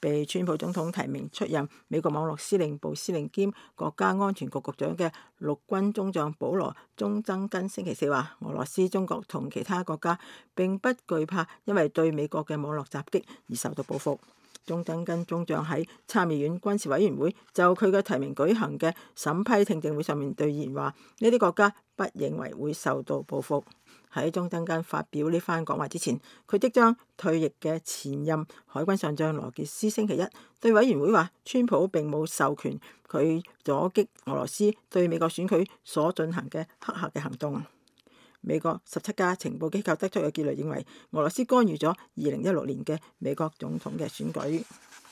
被川普總統提名出任美國網絡司令部司令兼國家安全局局長嘅陸軍中將保羅·中曾根星期四話：俄羅斯、中國同其他國家並不懼怕因為對美國嘅網絡襲擊而受到報復。中曾根中將喺參議院軍事委員會就佢嘅提名舉行嘅審批聽證會上面對議員話：呢啲國家不認為會受到報復。喺中曾根發表呢番講話之前，佢即將退役嘅前任海軍上將羅傑斯星期一對委員會話：川普並冇授權佢阻擊俄羅斯對美國選舉所進行嘅黑客嘅行動。美國17家情報機構得出嘅結論認為，俄羅斯干預咗2016年嘅美國總統嘅選舉。